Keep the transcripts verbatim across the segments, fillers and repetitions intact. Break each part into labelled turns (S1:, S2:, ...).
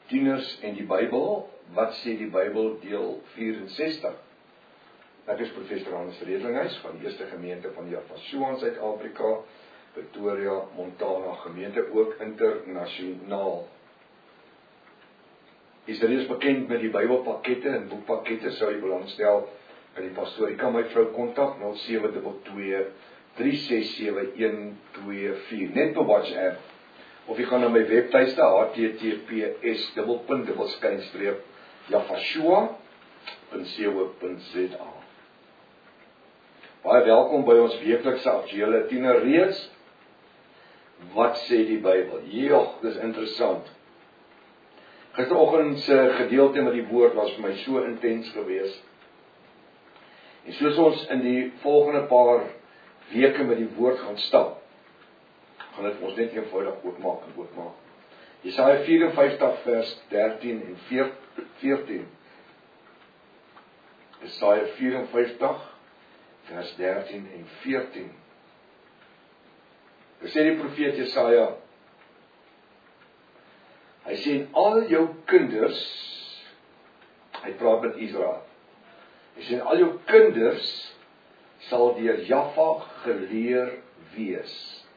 S1: Tieners en die Bybel, wat sê die Bybel deel vierensestig? Ek is professor Hannes Redlinghuis van die eerste gemeente van Javasua in Suid-Afrika, Pretoria, Montana, gemeente ook internasionaal. Is reeds bekend met die Bybelpakkette en boekpakkette, sou jy belangstel in die pastoor. Jy kan my vrou kontak nul sewe twee twee drie ses sewe een twee vier, net op WhatsApp. Of jy gaan na my webtuiste h t t p s dubbelpunt dubbelskynstreep javasua punt co punt z a. Baie welkom by ons weeklikse aktuele tiener reeks. Wat sê die Bybel? Joh, dis interessant. Gisteroggend se gedeelte met die woord was vir my so intens geweest. En soos ons in die volgende paar weke met die woord gaan stap, gaan dit ons net eenvoudig oopmaak en oopmaak. Jesaja vyf vyf vers dertien en veertien. Jesaja vyf vyf vers dertien en veertien. Dit sê die profeet Jesaja, hy sê en al jou kinders, hy praat met Israel, hy sê en al jou kinders sal deur Jaffa geleer wees.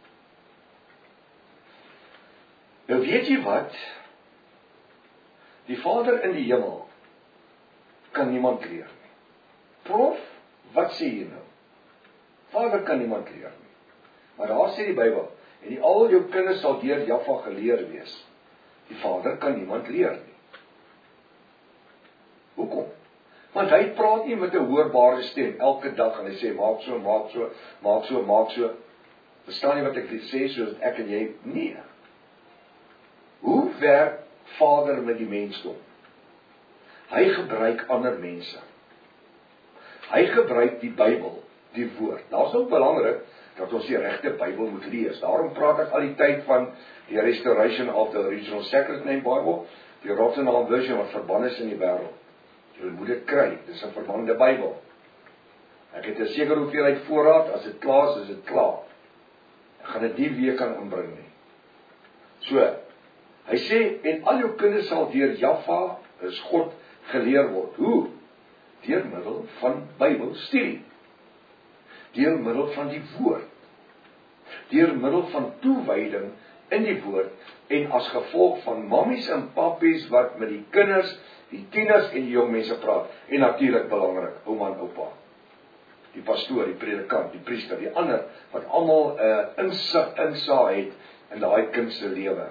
S1: Nou weet jy wat? Die Vader in die hemel kan niemand leer nie. Prof, wat sê jy nou? Vader kan niemand leer nie. Maar daar sê die Bybel, en die al jou kinders sal deur Jaffa geleer wees. Die Vader kan niemand leer nie. Hoekom? Want hy praat nie met 'n hoorbare stem elke dag en hy sê maak so, maak so, maak so, maak so. Verstaan jy wat ek sê soos ek en jy? Nee. Hoe werk Vader met die mensdom? Hy gebruik ander mense. Hy gebruik die Bybel, die woord. Daar is ook belangrik dat ons die regte Bybel moet lees. Daarom praat ek al die tyd van die Restoration of the Original Sacred Name Bible, die Rotterdam version wat verband is in die wêreld. Jy moet dit kry, dit is 'n verbande Bybel. Ek het 'n sekere hoeveelheid voorraad, as dit klaar is, is dit klaar. Ek gaan dit nie weer kan inbring nie. So, hy sê, en al jou kinders sal deur Jaffa, is God, geleer word. Hoe? Deur middel van Bybelstudie. Deur middel van die woord. Deur middel van toewyding in die woord, en as gevolg van mammies en pappies wat met die kinders, die tieners en die jong mense praat, en natuurlik belangrik, ouma en oupa, die pastoor, die predikant, die priester, die ander, wat almal 'n uh, insig, insaag het in daai kind se lewe.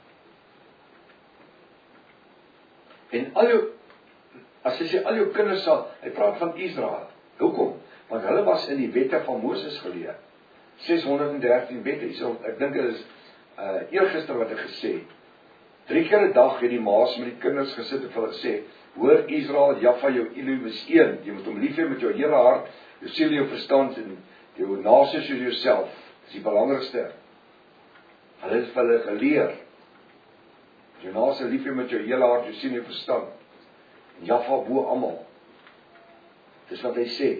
S1: En al jou, as hy sê al jou kinders sal, hy praat van Israel. Hoekom? Want hulle was in die wette van Moses geleer. ses honderd en dertien wette. So, ek dink dit is uh, eergister wat ek gesê het. Drie keer 'n dag het die ma's met die kinders gesit en vir hulle gesê, hoor Israel, Jaffa jou Elohim is een. Jy moet hom lief hê met jou hele hart, jou siel, jou verstand en jou naaste soos jouself. Dis die belangrikste. Hulle het vir hulle geleer. Jou naaste lief hê met jou hele hart, jou siel en jou verstand. En Jaffa bo almal. Dis wat hy sê.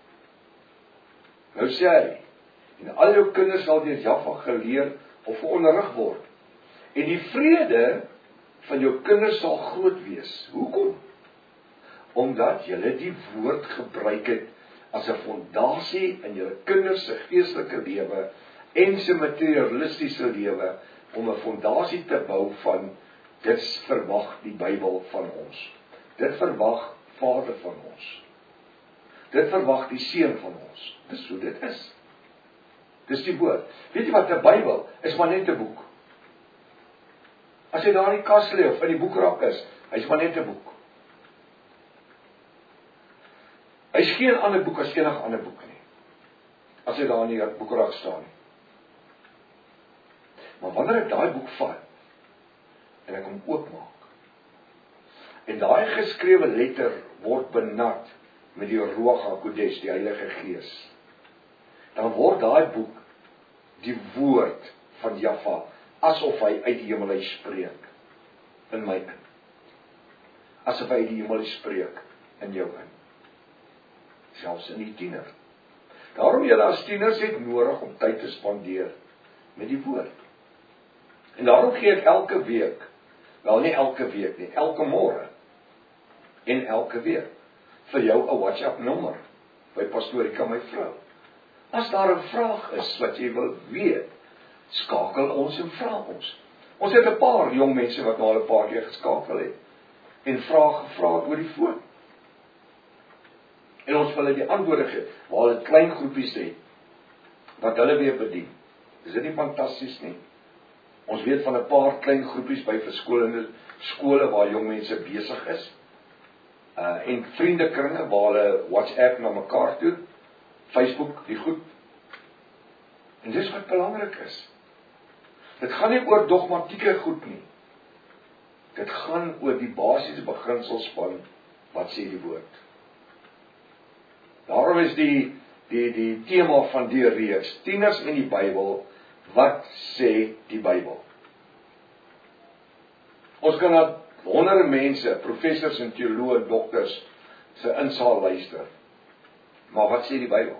S1: Nou sê hy, en al jou kinders sal deur Jaffa geleer of veronderrig word. En die vrede van jou kinders sal groot wees. Hoekom? Omdat julle die woord gebruik het as 'n fondasie in julle kinders se geestelike lewe en se materialistiese lewe om 'n fondasie te bou van dit verwag die Bybel van ons. Dit verwag Vader van ons. Dit verwag die Seun van ons. Dis hoe dit is. Dis die woord. Weet jy wat, 'n Bybel is maar net 'n boek. As hy daar in die kas lê of in die boekrak is, hy's maar net 'n boek. Hy's geen ander boek as enige ander boek nie. As hy daar in die boekrak staan. Maar wanneer ek daai boek vat en ek hom oopmaak en daai geskrewe letter word benat met die Ruach HaKodesh, die Heilige Gees, dan word daai boek die woord van Jaffa, asof hy uit die hemel uit spreek in my in. Asof hy uit die hemel uit spreek in jou in. Selfs in die tiener. Daarom julle as tieners het nodig om tyd te spandeer met die woord. En daarom gee ek elke week Wel nie elke week nie, elke môre en elke week vir jou 'n WhatsApp nommer by Pastorika my vrou. As daar 'n vraag is wat jy wil weet, skakel ons en vra ons. Ons het 'n paar jong mense wat nou al 'n paar keer geskakel het en vrae gevra het oor die foon. En ons wil hulle die antwoorde gee, waar hulle klein groepies het wat hulle weer bedien. Is dit nie fantasties nie? Ons weet van 'n paar klein groepies by verskillende skole waar jong mense besig is. Uh, en vriendekringe waar hulle WhatsApp na mekaar toe, Facebook, die goed. En dis wat belangrik is. Dit gaan nie oor dogmatieke goed nie. Dit gaan oor die basiese beginsels van wat sê die woord. Daarom is die die die tema van die reeks, tieners in die Bybel, wat sê die Bybel? Ons kan na honderde mense, professors en teoloë en dokters se insaal luister. Maar wat sê die Bybel?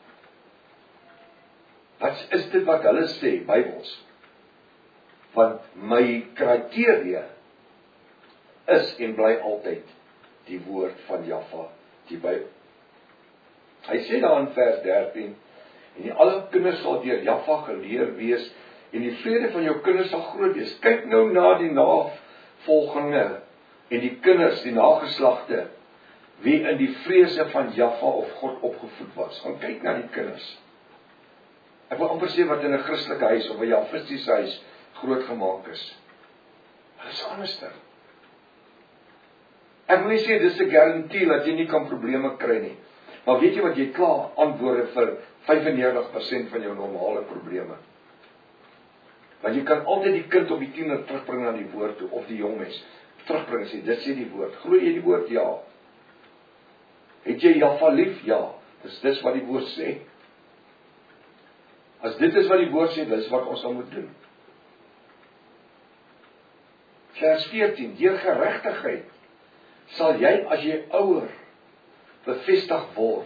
S1: Wat is dit wat hulle sê, Bybels? Want my kriteria is en bly altyd die woord van Jahwe, die Bybel. Hy sê daar in vers dertien, en die alle kinders sal deur Jahwe geleer wees, en die vrede van jou kinders sal groot wees. Kyk nou na die navolginge, en die kinders, die nageslagte, wie in die vrese van Jahwe of God opgevoed was. Gaan kyk na die kinders. Ek wil amper sê wat in 'n Christelike huis, of 'n Jahwistiese huis, groot gemaak is. Dit is anderster. Ek wil nie sê, dis 'n garantie, dat jy nie kan probleme kry nie. Maar weet jy wat, jy klaar antwoorde vir vyfennegentig persent van jou normale probleme. Want jy kan altyd die kind of die tiener terugbring na die woord toe, of die jong mens, terugbring en sê, dit sê die woord. Glo jy die woord? Ja. Het jy Jahwe lief? Ja. Dis dis wat die woord sê. As dit is wat die woord sê, dis wat ons dan moet doen. Vers veertien, deur geregtigheid sal jy, as jy ouer, bevestig word.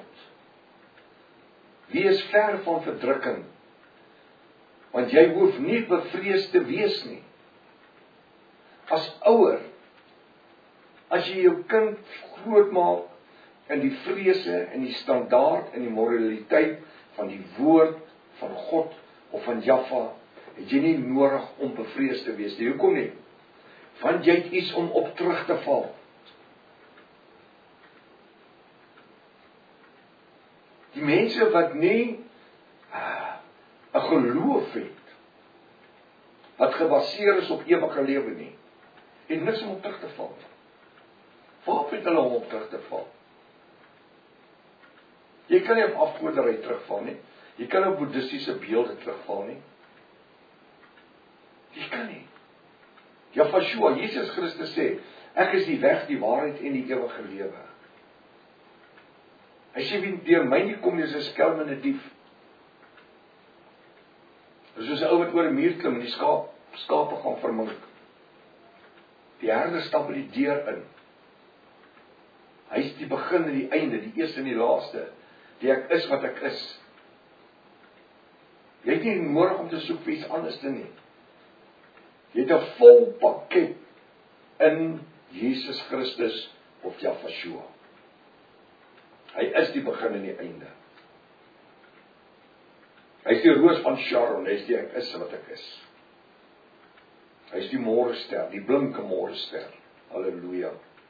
S1: Wees ver van verdrukking, want jy hoef nie bevrees te wees nie. As ouer, as jy jou kind grootmaak in die vrese en die standaard en die moraliteit van die woord van God of van Jahwe, het jy nie nodig om bevrees te wees nie. Hoekom nie? Want jy het iets om op terug te val. Die mense wat nie 'n geloof het, wat gebaseer is op ewige lewe nie, het niks om op terug te val. Waarop het hulle om op terug te val? Jy kan nie op afgoderry terugval nie. Jy kan op boeddhistiese beelde terugval nie. Jy kan nie. Yahweh, Jesus Christus sê, ek is die weg, die waarheid en die ewige lewe. Hy sê, wie deur my nie kom nie, is 'n skelm en 'n dief. Dis soos 'n ou wat oor 'n muur klim en die skaap, skape gaan vermink. Die herder stap by die deur in. Hy is die begin en die einde, die eerste en die laaste. Die ek is wat ek is. Jy het nie nodig om te soek vir iets anders te nie. Jy het 'n vol pakket in Jesus Christus of Yahweh. Hy is die begin en die einde. Hy is die roos van Sharon, hy is die ek is wat ek is. Hy is die môrester, die blinke môrester. Halleluja.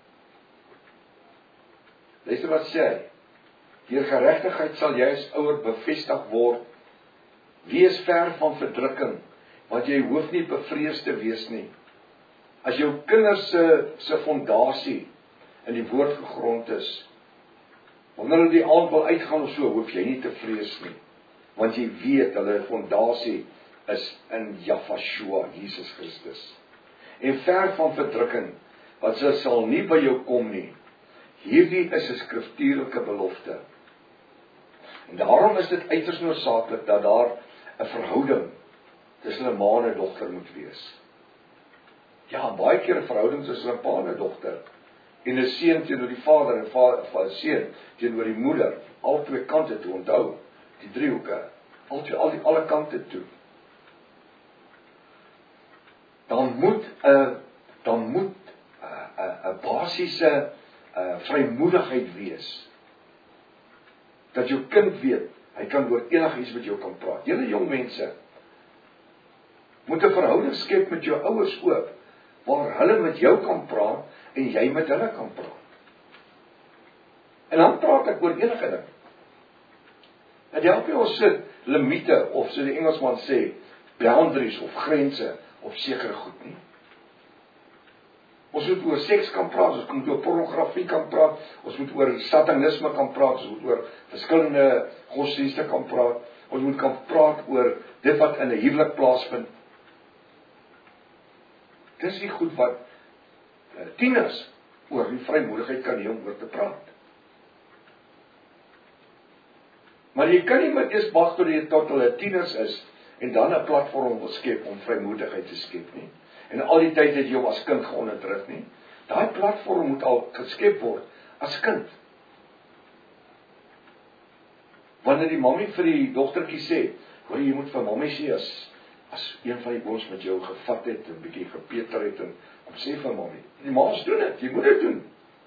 S1: Luister wat sê hy. Deur geregtigheid sal jy as ouer bevestig word. Wees ver van verdrukking, want jy hoef nie bevrees te wees nie. As jou kinders se se fondasie in die woord gegrond is, wanneer hulle die aand wil uitgaan of so, hoef jy nie te vrees nie. Want jy weet, hulle fondasie is in Yahweh, Jesus Christus. En ver van verdrukking, wat sy sal nie by jou kom nie. Hierdie is 'n skriftuurlike belofte. En daarom is dit uiters noodsaaklik dat daar 'n verhouding tussen 'n ma en 'n dogter moet wees. Ja, baie keer 'n verhouding tussen 'n pa en 'n dogter, en 'n seun teenoor die vader en 'n vader seun teenoor die moeder, al twee kante toe, onthou, die driehoeke, al twee al die alle kante toe. Dan moet 'n dan basiese uh, vrymoedigheid wees. Dat jou kind weet, hy kan oor enigiets met jou kan praat. Julle jong mense, moet 'n verhouding skep met jou ouers ook, waar hulle met jou kan praat, en jy met hulle kan praat. En dan praat ek oor enige ding. En die help jy ons sit limite, of so die Engelsman sê, boundaries, of grense, of sekere goed nie. Ons moet oor seks kan praat, ons moet oor pornografie kan praat, ons moet oor satanisme kan praat, ons moet oor verskillende godsdienste kan praat, ons moet kan praat oor dit wat in 'n huwelik plaasvind. Dis die goed wat uh, tieners oor die vrymoedigheid kan hê om oor te praat. Maar jy kan nie met eers wag tot jy tot hulle tieners is, en dan 'n platform wil skep om vrymoedigheid te skep nie. En al die tyd het jy hom as kind geonderdruk nie. Daai platform moet al geskep word as kind. Wanneer die mammie vir die dogtertjie sê, hoor jy moet vir mammie sê as as een van die boons met jou gevat het en bietjie gepeter het en om sê vir mammie, die ma's doen dit, jy moet dit doen.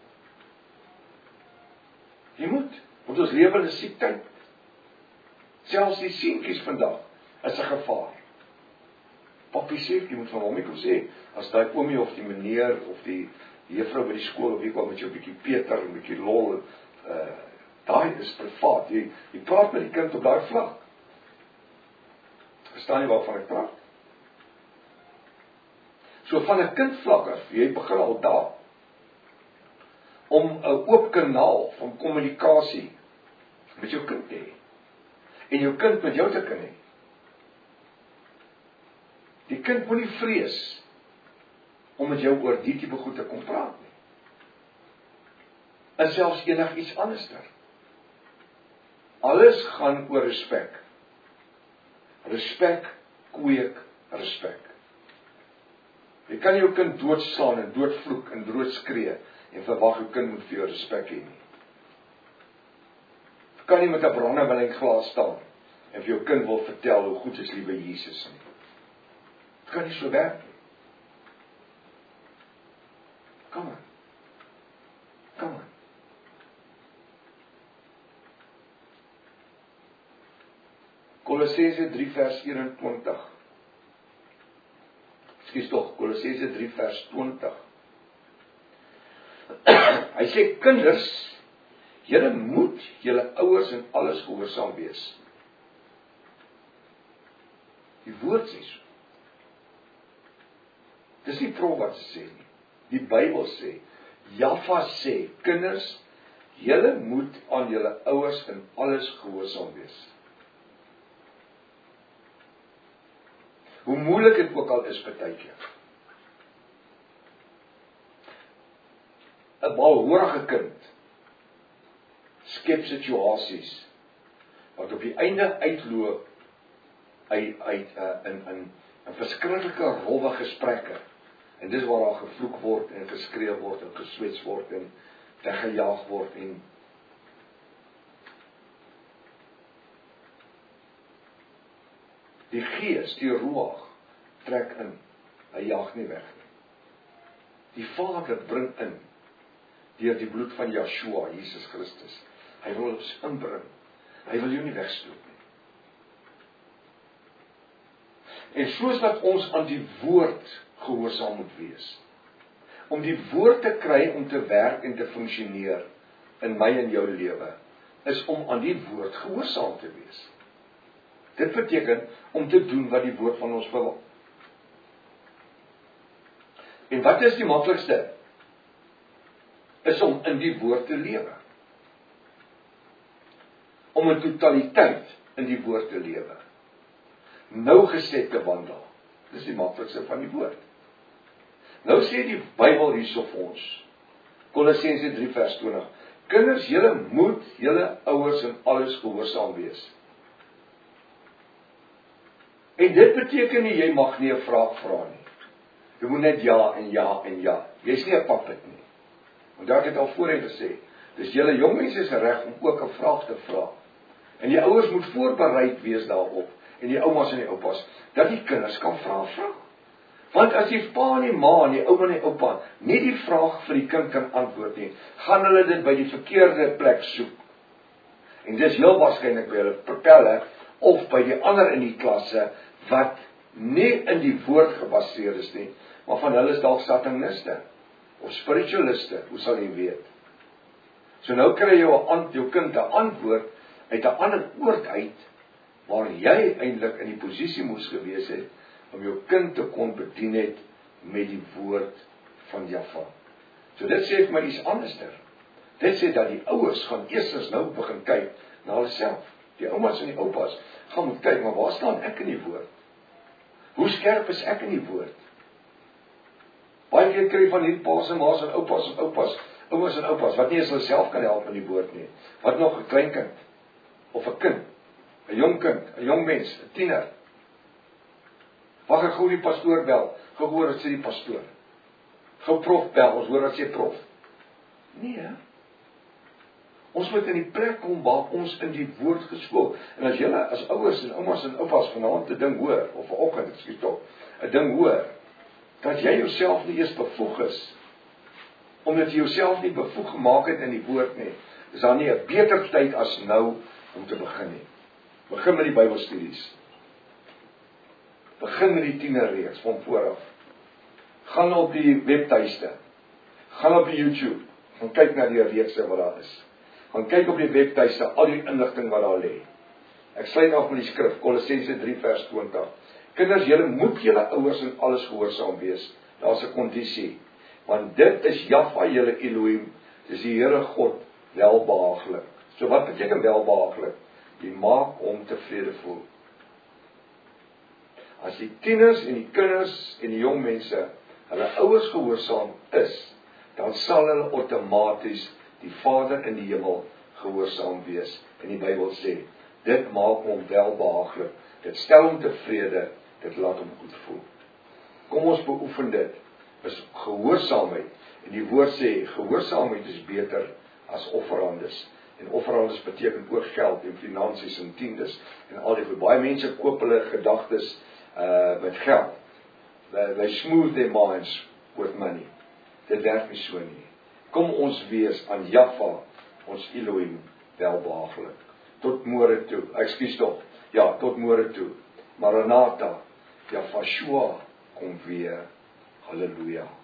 S1: Jy moet, want ons lewe in 'n siek tyd. Selfs die seentjies vandag is 'n gevaar. Papi sê, jy moet van hom kom sê, as daai oomie of die meneer of die juffrou by die skool of wie kom met jou 'n bietjie peter en 'n bietjie lol, uh, daai is privaat. Jy, jy praat met die kind op daai vlak. Verstaan jy waarvan ek praat? So van 'n kind vlak af, jy begin al daar, om 'n oop kanaal van kommunikasie met jou kind te hê, en jou kind met jou te kan hê. Die kind moet nie vrees om met jou oor die tipe goed te kom praat nie. En selfs enig iets anderster. Alles gaan oor respek. Respek kweek respek. Jy kan jou kind doodslaan en doodvloek en doodskree en verwag jou kind moet vir jou respek hê nie. Jy kan nie met 'n brandewyngglas staan en vir jou kind wil vertel hoe goed is liewe Jesus nie. Dit kan nie so werk nie. Kom aan. Kom aan. Kolossense drie vers eenentwintig. Ekskuus tog, Kolossense drie vers twintig. Hy sê, kinders, julle moet julle ouers en alles gehoorsaam wees. Die woord sê so. Dis nie prof wat sê nie. Die Bybel sê, Jaffa sê, kinders, julle moet aan julle ouers en alles gehoorsaam wees. Hoe moeilik dit ook al is partykeer. 'n Balhorige kind skep situasies wat op die einde uitloop uit uit uh, in in 'n verskriklike rowwe gesprekke. En dis waar daar gevloek word en geskree word en geswets word en weggejaag word en die gees, die ruach, trek in. Hy jaag nie weg nie. Die Vader bring in deur die bloed van Yeshua, Jesus Christus. Hy wil ons inbring. Hy wil jou nie wegstoot nie. En soos dat ons aan die woord gehoorsaam moet wees. Om die woord te kry om te werk en te funksioneer in my en jou lewe, is om aan die woord gehoorsaam te wees. Dit beteken om te doen wat die woord van ons wil. En wat is die maklikste? Is om in die woord te lewe. Om in totaliteit in die woord te lewe. Nougeset te wandel. Dis die maklikste van die woord. Nou sê die Bybel hierso vir ons, Kolossense drie vers twintig, kinders, julle moet julle ouers en alles gehoorsaam wees. En dit beteken nie, jy mag nie 'n vraag vra nie. Jy moet net ja en ja en ja. Jy's nie 'n puppet nie. Want daar het ek al voorheen gesê, dis julle jong mense se reg om ook 'n vraag te vra. En die ouers moet voorbereid wees daarop, en die oumas en die oupas, dat die kinders kan vra vra. Want as die pa en die ma en die ouma en die oupa nie die vraag vir die kind kan antwoord nie, gaan hulle dit by die verkeerde plek soek. En dis heel waarskynlik by hulle pelle of by die ander in die klasse wat nie in die woord gebaseer is nie, maar van hulle is dalk sataniste of spiritualiste, hoe sal jy weet? So nou kry jy jou, jou kind 'n antwoord uit 'n ander oord uit, waar jy eintlik in die posisie moes gewees het om jou kind te kon bedien het met die woord van Jahwe. So dit sê vir my iets anderster. Dit sê dat die ouers gaan eerstens nou begin kyk na hulle self. Die oumas en die oupas gaan moet kyk, maar waar staan ek in die woord? Hoe skerp is ek in die woord? Baie keer kry van hierdie pa's en ma's en oupas en oupas, oumas en oupas, wat nie eens hulle self kan help in die woord nie. Wat nog 'n klein kind, of 'n kind, 'n jong kind, 'n jong mens, 'n tiener. Wag ek gou die pastoor bel, gou hoor wat sê die pastoor. Gou prof bel, ons hoor wat sê prof. Nee, ons moet in die plek kom waar ons in die woord geskool. En as julle as ouers en oumas en oupas vanaand 'n ding hoor, of vanoggend, ekskuus tog, 'n ding hoor, dat jy jouself nie eers bevoeg is, omdat jy jouself nie bevoeg gemaak het in die woord nie, is daar nie 'n beter tyd as nou om te begin nie. Begin met die Bybelstudies. Begin met die tienerreeks van vooraf. Gaan op die webtuiste. Gaan op die YouTube. Gaan kyk na die reekse wat daar is. Gaan kyk op die webtuiste al die inligting wat daar lê. Ek sluit af met die skrif Kolossense drie vers twintig. Kinders, julle moet julle ouers in alles gehoorsaam wees. Daar's 'n kondisie. Want dit is Jahwe julle Elohim, dis die Here God welbehaaglik. So wat beteken welbehaaglik? Jy maak hom tevrede voel. As die tieners en die kinders en die jong mense hulle ouers gehoorsaam is, dan sal hulle outomaties die Vader in die hemel gehoorsaam wees. En die Bybel sê, dit maak hom welbehaaglik, dit stel hom tevrede, dit laat hom goed voel. Kom ons beoefen dit, is gehoorsaamheid. En die woord sê, gehoorsaamheid is beter as offerandes. En offerandes beteken ook geld en finansies en tiendes en al die goed. Baie mense koop hulle gedagtes uh, met geld. They, they smooth their minds with money. Dit werk nie so nie. Kom ons wees aan Jahwe, ons Elohim, welbehaaglik. Tot môre toe. Ekskuus tog. Ja, tot môre toe. Maranatha. Jahwe kom weer. Halleluja.